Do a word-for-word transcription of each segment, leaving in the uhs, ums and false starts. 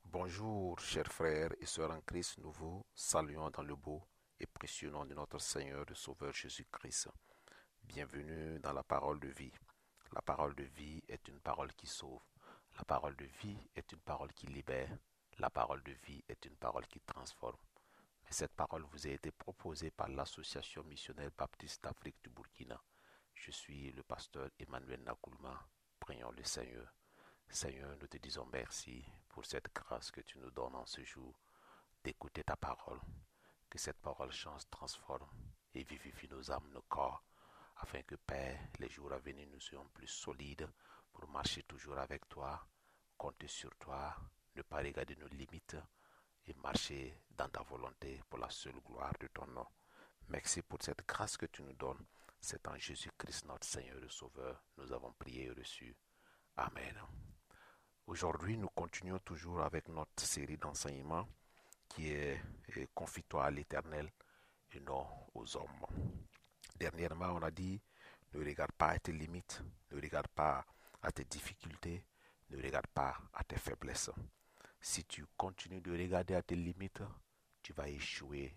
Bonjour, chers frères et sœurs en Christ, nous vous saluons dans le beau et précieux nom de notre Seigneur et Sauveur Jésus-Christ. Bienvenue dans la parole de vie. La parole de vie est une parole qui sauve. La parole de vie est une parole qui libère. La parole de vie est une parole qui transforme. Mais cette parole vous a été proposée par l'Association missionnaire baptiste d'Afrique du Burkina. Je suis le pasteur Emmanuel Nakoulma. Prions le Seigneur. Seigneur, nous te disons merci pour cette grâce que tu nous donnes en ce jour d'écouter ta parole. Que cette parole change, transforme et vivifie nos âmes, nos corps, afin que, Père, les jours à venir nous soyons plus solides pour marcher toujours avec toi, compter sur toi, ne pas regarder nos limites et marcher dans ta volonté pour la seule gloire de ton nom. Merci pour cette grâce que tu nous donnes. C'est en Jésus-Christ notre Seigneur et Sauveur. Nous avons prié et reçu. Amen. Aujourd'hui, nous continuons toujours avec notre série d'enseignements qui est, est Confie-toi à l'Éternel et non aux hommes. Dernièrement, on a dit ne regarde pas à tes limites, ne regarde pas à tes difficultés, ne regarde pas à tes faiblesses. Si tu continues de regarder à tes limites, tu vas échouer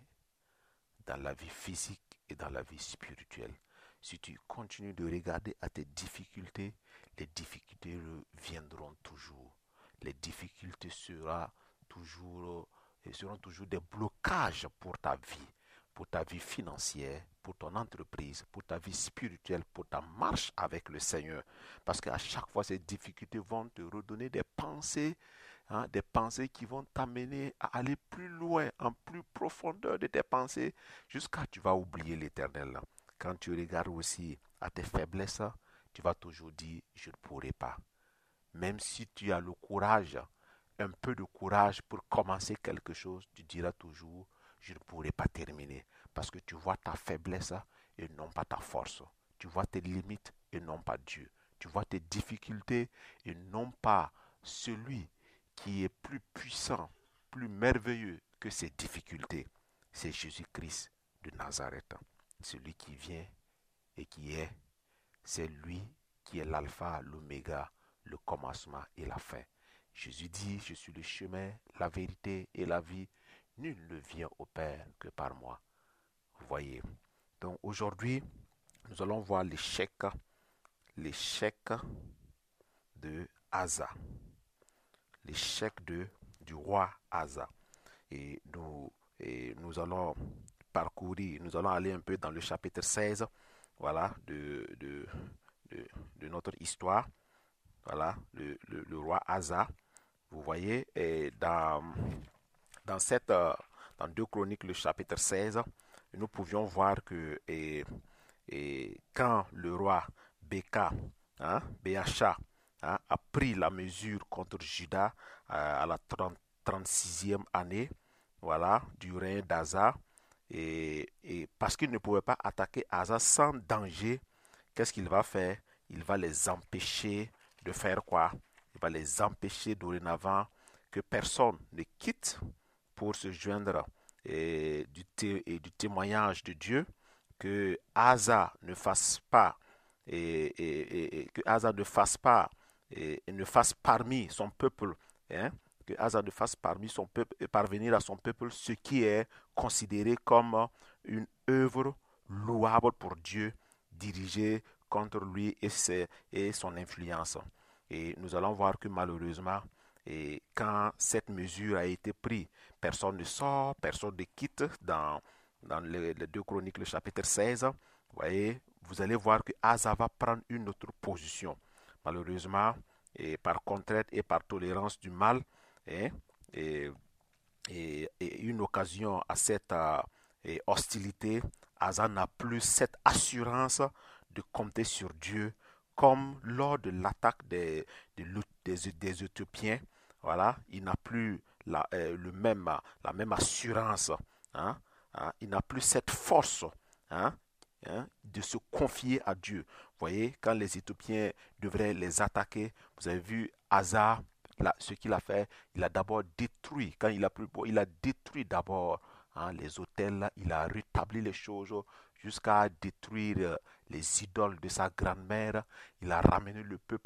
dans la vie physique et dans la vie spirituelle. Si tu continues de regarder à tes difficultés, les difficultés viendront toujours. Les difficultés seront toujours, seront toujours des blocages pour ta vie, pour ta vie financière, pour ton entreprise, pour ta vie spirituelle, pour ta marche avec le Seigneur. Parce qu'à chaque fois, ces difficultés vont te redonner des pensées, hein, des pensées qui vont t'amener à aller plus loin, en plus profondeur de tes pensées, jusqu'à tu vas oublier l'Éternel. Quand tu regardes aussi à tes faiblesses, tu vas toujours dire, je ne pourrai pas. Même si tu as le courage, un peu de courage pour commencer quelque chose, tu diras toujours, je ne pourrai pas terminer. Parce que tu vois ta faiblesse et non pas ta force. Tu vois tes limites et non pas Dieu. Tu vois tes difficultés et non pas celui qui est plus puissant, plus merveilleux que ces difficultés. C'est Jésus-Christ de Nazareth. Celui qui vient et qui est. C'est lui qui est l'alpha, l'oméga, le commencement et la fin. Jésus dit, je suis le chemin, la vérité et la vie. Nul ne vient au Père que par moi. Vous voyez. Donc aujourd'hui, nous allons voir l'échec, l'échec de Asa. L'échec de, du roi Asa. Et nous, et nous allons parcourir, nous allons aller un peu dans le chapitre seize, voilà, de, de, de, de notre histoire. Voilà, le, le, le roi Asa. Vous voyez, et dans, dans, cette, euh, dans deux Chroniques, le chapitre seize, nous pouvions voir que et, et quand le roi Béka, hein, Béacha, hein, a pris la mesure contre Juda euh, à la trente, trente-sixième année, voilà, du règne d'Asa, et, et parce qu'il ne pouvait pas attaquer Asa sans danger, qu'est-ce qu'il va faire? Il va les empêcher de faire quoi? Il va les empêcher dorénavant que personne ne quitte pour se joindre et du, té- et du témoignage de Dieu, que Asa ne fasse pas et, et- et- et que Asa ne fasse pas et, et ne fasse parmi son peuple, hein, que Asa ne fasse parmi son peuple et parvenir à son peuple ce qui est considéré comme une œuvre louable pour Dieu, dirigée contre lui et, ses, et son influence. Et nous allons voir que malheureusement, et quand cette mesure a été prise, personne ne sort, personne ne quitte dans, dans les, les deux Chroniques, le chapitre seize. Vous voyez, vous allez voir que Asa va prendre une autre position. Malheureusement, et par contrainte et par tolérance du mal, hein, et, et, et une occasion à cette euh, hostilité, Asa n'a plus cette assurance de compter sur Dieu comme lors de l'attaque des, des, des, des Éthiopiens. Voilà, il n'a plus la, euh, le même, la même assurance. Hein, hein, il n'a plus cette force, hein, hein, de se confier à Dieu. Vous voyez, quand les Éthiopiens devraient les attaquer, vous avez vu Asa, là, ce qu'il a fait, il a d'abord détruit, quand il a pris, il a détruit d'abord, hein, les hôtels, il a rétabli les choses jusqu'à détruire les idoles de sa grand-mère. Il a ramené le peuple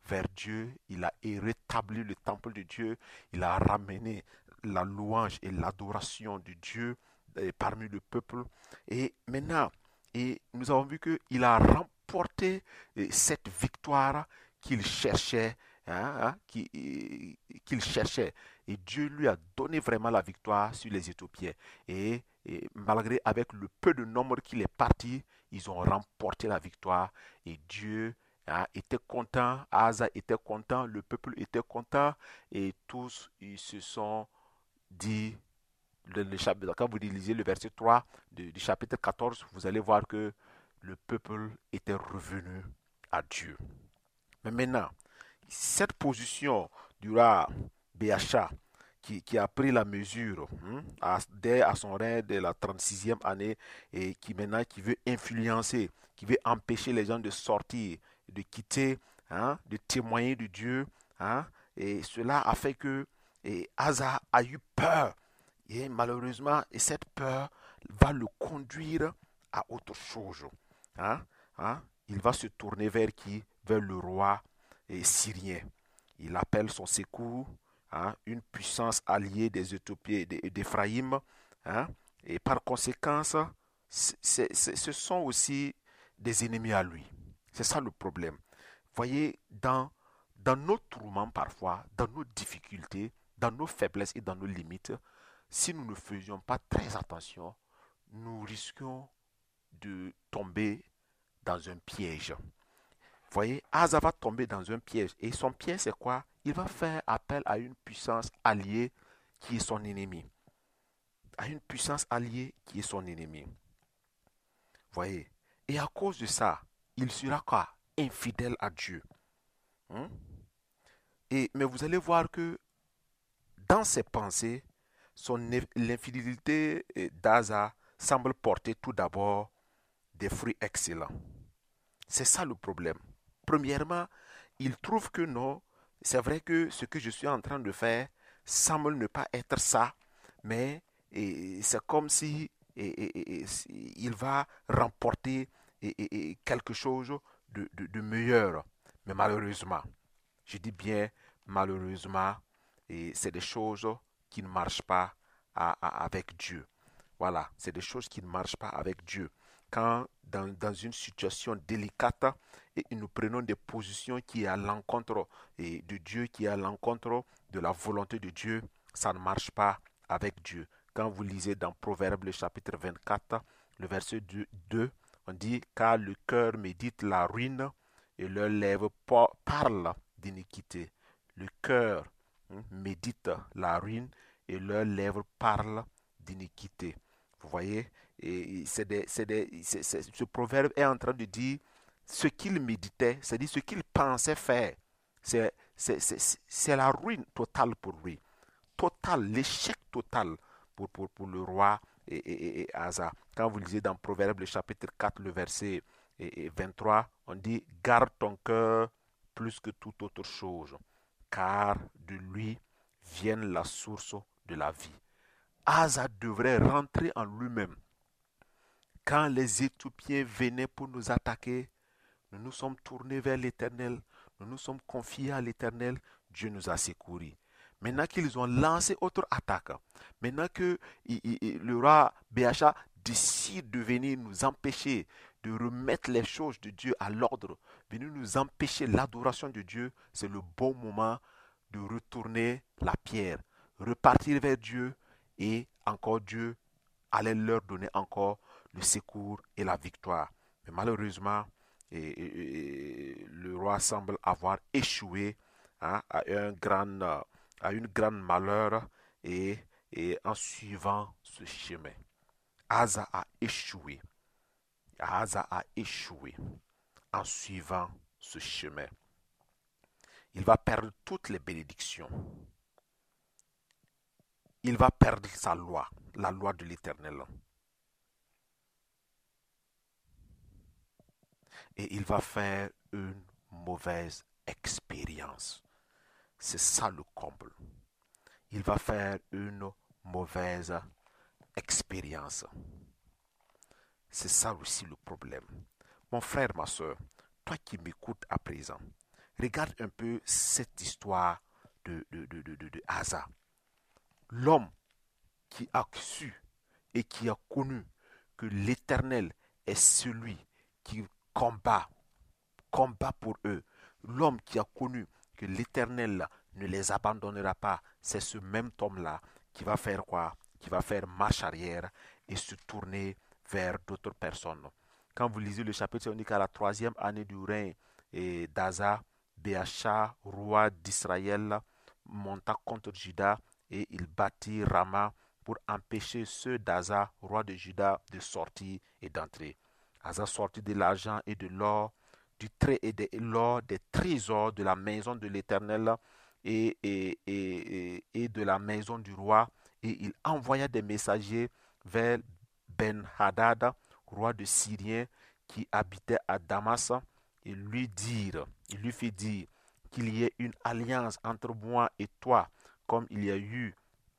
vers Dieu, il a rétabli le temple de Dieu, il a ramené la louange et l'adoration de Dieu eh, parmi le peuple. Et maintenant, et nous avons vu qu'il a remporté eh, cette victoire qu'il cherchait, hein, hein, qui- eh, qu'il cherchait. Et Dieu lui a donné vraiment la victoire sur les Éthiopiens. Et, et malgré avec le peu de nombre qu'il est parti, ils ont remporté la victoire. Et Dieu hein, était content, Asa était content, le peuple était content. Et tous, ils se sont dit, le, le chapitre, quand vous lisez le verset trois du, du chapitre quatorze, vous allez voir que le peuple était revenu à Dieu. Mais maintenant, cette position du roi Béacha, qui, qui a pris la mesure hein, à, dès à son règne de la trente-sixième année et qui maintenant qui veut influencer, qui veut empêcher les gens de sortir, de quitter, hein, de témoigner de Dieu. Hein, et cela a fait que et Asa a eu peur. Et malheureusement, et cette peur va le conduire à autre chose. Hein, hein, il va se tourner vers qui? Vers le roi et syrien. Il appelle son secours hein, une puissance alliée des Éthiopiens et d'Éphraïm. Hein, et par conséquent, c'est, c'est, ce sont aussi des ennemis à lui. C'est ça le problème. Voyez, dans, dans nos tourments parfois, dans nos difficultés, dans nos faiblesses et dans nos limites, si nous ne faisions pas très attention, nous risquons de tomber dans un piège. Voyez, Asa va tomber dans un piège. Et son piège, c'est quoi? Il va faire appel à une puissance alliée qui est son ennemi. À une puissance alliée qui est son ennemi. Voyez. Et à cause de ça, il sera quoi? Infidèle à Dieu. Hein? Et, mais vous allez voir que dans ses pensées, son, l'infidélité d'Asa semble porter tout d'abord des fruits excellents. C'est ça le problème. Premièrement, il trouve que non, c'est vrai que ce que je suis en train de faire semble ne pas être ça, mais c'est comme si et, et, et, il va remporter et, quelque chose de, de, de meilleur. Mais malheureusement, je dis bien malheureusement, c'est des choses qui ne marchent pas à, à, avec Dieu. Voilà, c'est des choses qui ne marchent pas avec Dieu. Quand dans, dans une situation délicate, et nous prenons des positions qui est à l'encontre de Dieu, qui est à l'encontre de la volonté de Dieu, ça ne marche pas avec Dieu. Quand vous lisez dans Proverbe le chapitre vingt-quatre, le verset deux, on dit « Car le cœur médite la ruine et leurs lèvres parlent d'iniquité. » Le cœur hein, médite la ruine et leurs lèvres parlent d'iniquité. Vous voyez, et c'est des, c'est des, c'est, c'est, ce proverbe est en train de dire ce qu'il méditait, c'est-à-dire ce qu'il pensait faire. C'est, c'est, c'est, c'est la ruine totale pour lui. Total, l'échec total pour, pour, pour le roi et, et, et Asa. Quand vous lisez dans Proverbe le chapitre quatre, le verset vingt-trois, on dit « Garde ton cœur plus que toute autre chose, car de lui vient la source de la vie. » Asa devrait rentrer en lui-même. Quand les Éthiopiens venaient pour nous attaquer, nous nous sommes tournés vers l'Éternel, nous nous sommes confiés à l'Éternel, Dieu nous a secourus. Maintenant qu'ils ont lancé autre attaque, maintenant que il, il, le roi Béacha décide de venir nous empêcher de remettre les choses de Dieu à l'ordre, venir nous empêcher l'adoration de Dieu, c'est le bon moment de retourner la pierre, repartir vers Dieu et encore Dieu allait leur donner encore le secours et la victoire. Mais malheureusement, et, et, et, le roi semble avoir échoué hein, à, un grand, à une grande malheur et, et en suivant ce chemin. Asa a échoué. Asa a échoué en suivant ce chemin. Il va perdre toutes les bénédictions. Il va perdre sa loi, la loi de l'Éternel. Et il va faire une mauvaise expérience. C'est ça le comble. Il va faire une mauvaise expérience. C'est ça aussi le problème. Mon frère, ma soeur, toi qui m'écoutes à présent, Regarde un peu cette histoire de, de, de, de, de, de Asa. L'homme qui a su et qui a connu que l'Éternel est celui qui combat, combat pour eux. L'homme qui a connu que l'Éternel ne les abandonnera pas, c'est ce même homme-là qui va faire quoi? Qui va faire marche arrière et se tourner vers d'autres personnes. Quand vous lisez le chapitre, on dit qu'à la troisième année du règne d'Asa, Béacha, roi d'Israël, monta contre Juda et il bâtit Rama pour empêcher ceux d'Asa, roi de Juda, de sortir et d'entrer. Asa sortit de l'argent et de l'or, du trait et de l'or, des trésors de la maison de l'Éternel et, et, et, et de la maison du roi, et il envoya des messagers vers Ben-Hadad, roi de Syrien, qui habitait à Damas, et lui dire, il lui fit dire qu'il y ait une alliance entre moi et toi, comme il y a eu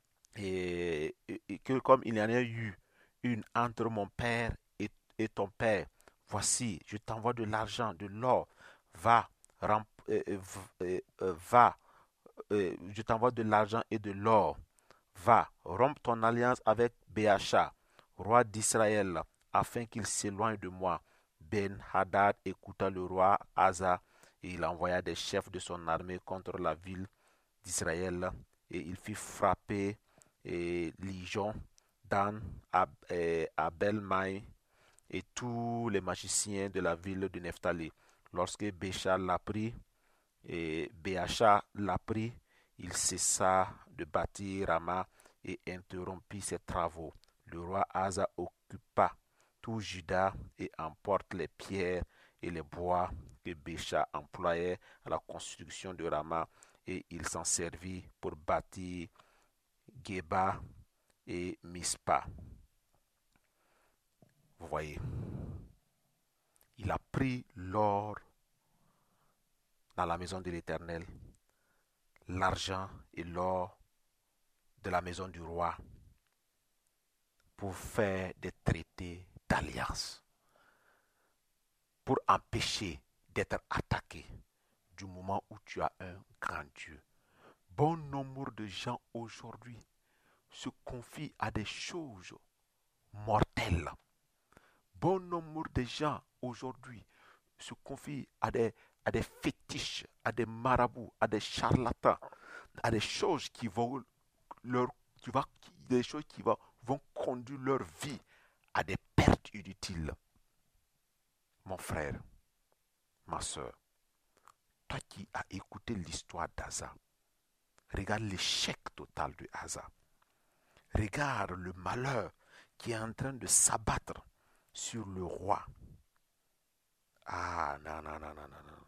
et, et que comme il y en a eu une entre mon père et, et ton père, voici, je t'envoie de l'argent, de l'or, va, rem, euh, euh, euh, va, euh, je t'envoie de l'argent et de l'or, va, rompe ton alliance avec Béacha, roi d'Israël, afin qu'il s'éloigne de moi. Ben-Hadad écouta le roi Asa, et il envoya des chefs de son armée contre la ville d'Israël, et il fit frapper et Lijon, Dan, Ab, et Abel-Maï et tous les magiciens de la ville de Nephtali. Lorsque Bécha l'apprit, et Béacha l'apprit, il cessa de bâtir Rama et interrompit ses travaux. Le roi Asa occupa tout Juda et emporte les pierres et les bois que Bécha employait à la construction de Rama, et il s'en servit pour bâtir Geba et Mispa. Vous voyez, il a pris l'or dans la maison de l'Éternel, l'argent et l'or de la maison du roi, pour faire des traités d'alliance, pour empêcher d'être attaqué du moment où tu as un grand Dieu. Bon nombre de gens aujourd'hui se confient à des choses mortelles. Bon nombre de gens aujourd'hui se confient à des, à des fétiches, à des marabouts, à des charlatans, à des choses qui vont leur, qui va, des choses qui va, vont conduire leur vie à des pertes inutiles. Mon frère, ma soeur, toi qui as écouté l'histoire d'Asa, regarde l'échec total de Asa. Regarde le malheur qui est en train de s'abattre sur le roi. Ah, non, non, non, non, non, non.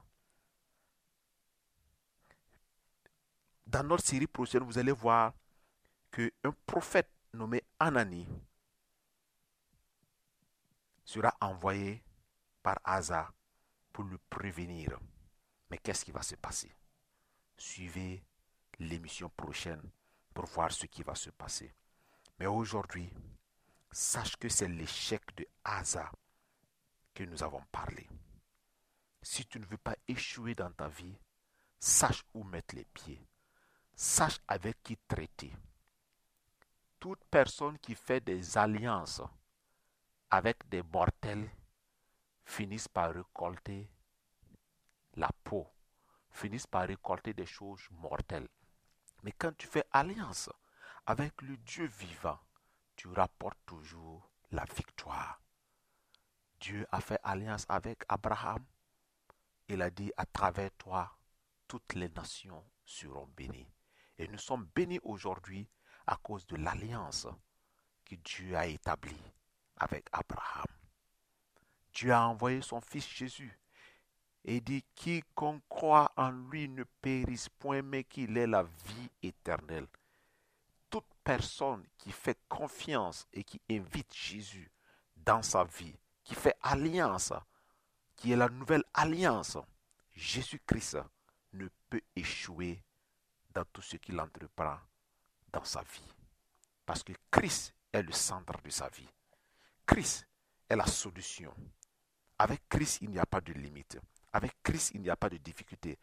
Dans notre série prochaine, vous allez voir qu'un prophète nommé Anani sera envoyé par Asa pour le prévenir. Mais qu'est-ce qui va se passer? Suivez l'émission prochaine pour voir ce qui va se passer. Mais aujourd'hui, sache que c'est l'échec de Asa que nous avons parlé. Si tu ne veux pas échouer dans ta vie, sache où mettre les pieds. Sache avec qui traiter. Toute personne qui fait des alliances avec des mortels finissent par récolter la peau, finissent par récolter des choses mortelles. Mais quand tu fais alliance avec le Dieu vivant, tu rapportes toujours la victoire. Dieu a fait alliance avec Abraham. Il a dit, à travers toi, toutes les nations seront bénies. Et nous sommes bénis aujourd'hui à cause de l'alliance que Dieu a établie avec Abraham. Dieu a envoyé son Fils Jésus et dit, quiconque croit en lui ne périsse point, mais qu'il ait la vie éternelle. Toute personne qui fait confiance et qui invite Jésus dans sa vie, qui fait alliance, qui est la nouvelle alliance, Jésus-Christ ne peut échouer dans tout ce qu'il entreprend dans sa vie. Parce que Christ est le centre de sa vie. Christ est la solution. Avec Christ, il n'y a pas de limite. Avec Christ, il n'y a pas de difficulté.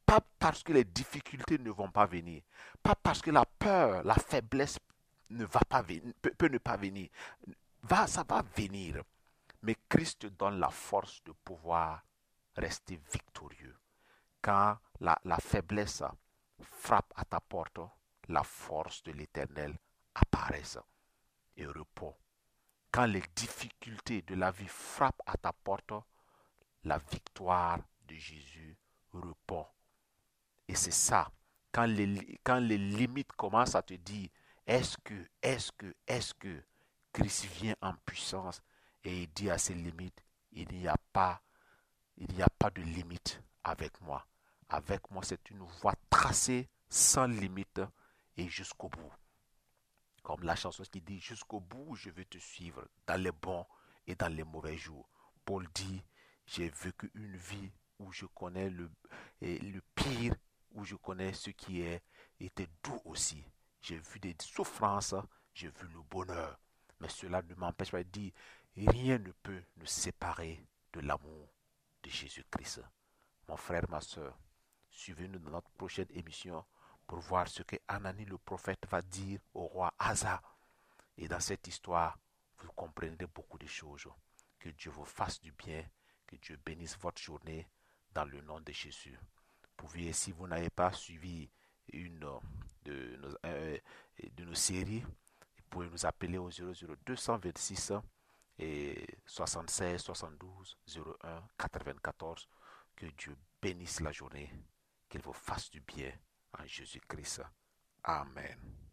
Pas parce que les difficultés ne vont pas venir. Pas parce que la peur, la faiblesse ne va pas venir, peut, peut ne pas venir. Va, ça va venir. Mais Christ te donne la force de pouvoir rester victorieux. Quand la, la faiblesse frappe à ta porte, la force de l'Éternel apparaît et repos. Quand les difficultés de la vie frappent à ta porte, la victoire de Jésus repos. Et c'est ça. Quand les, quand les limites commencent à te dire, est-ce que, est-ce que, est-ce que Christ vient en puissance et il dit à ses limites, il n'y a pas, il n'y a pas de limite avec moi. Avec moi, c'est une voie tracée sans limite et jusqu'au bout. Comme la chanson qui dit, jusqu'au bout, je veux te suivre dans les bons et dans les mauvais jours. Paul dit, j'ai vécu une vie où je connais le, le pire, où je connais ce qui est, était doux aussi. J'ai vu des souffrances, j'ai vu le bonheur. Mais cela ne m'empêche pas de dire, rien ne peut nous séparer de l'amour de Jésus-Christ. Mon frère, ma soeur, suivez-nous dans notre prochaine émission pour voir ce que Anani le prophète va dire au roi Asa. Et dans cette histoire, vous comprendrez beaucoup de choses. Que Dieu vous fasse du bien, que Dieu bénisse votre journée dans le nom de Jésus. Vous pouvez, si vous n'avez pas suivi une de nos, euh, de nos séries, vous pouvez nous appeler au zéro zéro deux cent vingt-six et soixante-seize soixante-douze zéro un quatre-vingt-quatorze. Que Dieu bénisse la journée, qu'il vous fasse du bien en Jésus-Christ. Amen.